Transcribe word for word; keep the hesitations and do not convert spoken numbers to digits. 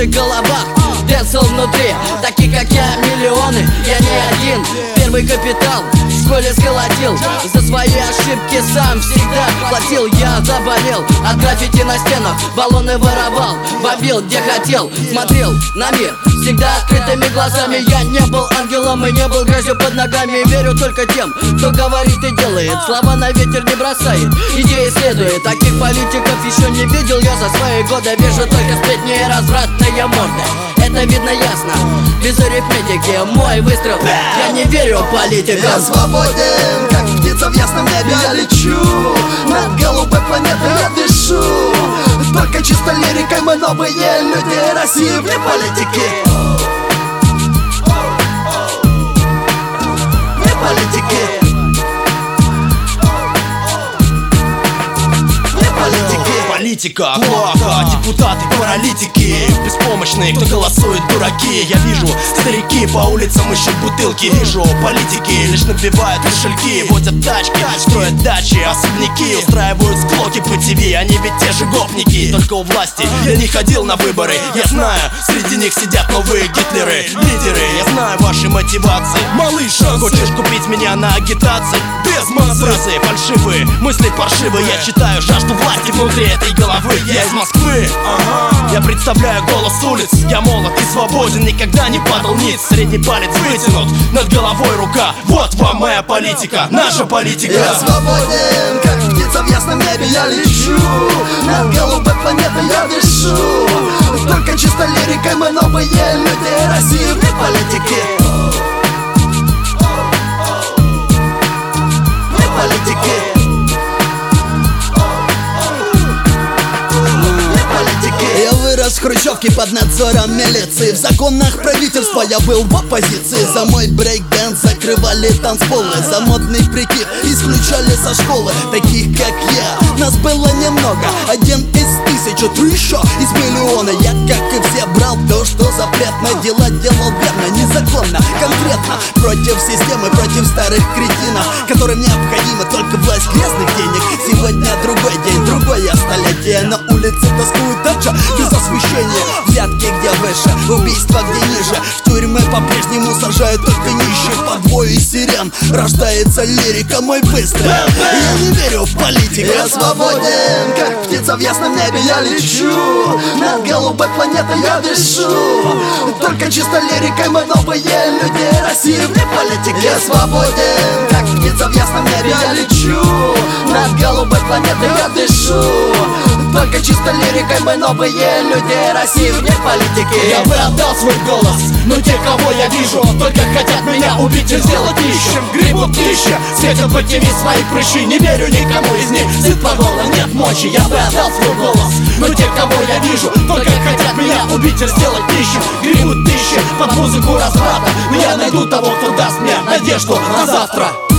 наших головах Дэнсел внутри, таких как я миллионы. Я не один, первый капитал в школе сколотил. За свои ошибки сам всегда платил. Я заболел от граффити на стенах, баллоны воровал, бомбил где хотел. Смотрел на мир всегда открытыми глазами. Я не был ангелом и не был грязью под ногами. Верю только тем, кто говорит и делает, слова на ветер не бросает, идеи следует. Таких политиков еще не видел я за свои годы. Вижу только сплетни и развратные морды. Это видно ясно, без арифметики. Мой выстрел, я не верю в политику. Я свободен, как птица в ясном небе. Я лечу, над голубой планетой я дышу. Только чисто лирикой мы новые люди России вне политики. Вне политики. Политика плохо, депутаты паралитики, беспомощные, кто голосует, дураки. Я вижу, старики по улицам ищут бутылки. Вижу, политики лишь набивают кошельки, водят тачки, строят дачи, особняки, устраивают склоки по ТВ. Они ведь те же гопники, только у власти я не ходил на выборы. Я знаю, среди них сидят новые гитлеры, лидеры. Я знаю ваши мотивации. Малыш, хочешь купить меня на агитации? Без фразы фальшивые, мысли паршивые. Я читаю жажду власти внутри этой головы. Я из Москвы, ага. Я представляю голос улиц. Я молод и свободен, никогда не падал ниц. Средний палец вытянут, над головой рука. Вот вам моя политика, наша политика. Я свободен, как птица в ясном небе. Я лечу, над голубой планетой я дышу. Только чисто лирикой мы новые люди России вне политики. Вне политики. Я вырос в хрущевке под надзором милиции. В законах правительства я был в оппозиции. За мой брейк-дэнс закрывали танцполы. За модный прикид исключали со школы. Таких как я, нас было немного. Один из тысячи, ты еще из миллиона. Я, как и все, брал то, что запретно. Дела делал верно, незаконно, конкретно. Против системы, против старых кретинов, которым необходима только власть грязных денег. Сегодня другой день, другое столетие. На улице тоскуют также без освещения. Взятки где выше, убийства где ниже. В тюрьмы по-прежнему сажают только нищих. Под вой сирен рождается лирика мой быстрый. Я не верю в политику. Я свободен, как птица в ясном небе. Я лечу, над голубой планетой я дышу. Только чисто лирикой мы новые люди России вне политики. Я свободен, как птица в ясном небе. Я лечу, над голубой планетой я дышу. Только чисто лирикой мы новые люди России вне политики. Я бы отдал свой голос, но те, кого я вижу, только хотят меня убить и сделать нищим. Гребут нищие, светят по ТВ свои прыщи. Не верю никому из них, сыт по горло, нет мочи. Я бы отдал свой голос, но те, кого я вижу, только хотят меня убить и сделать нищим. Гребут нищие под музыку разврата, но я найду того, кто даст мне надежду на завтра.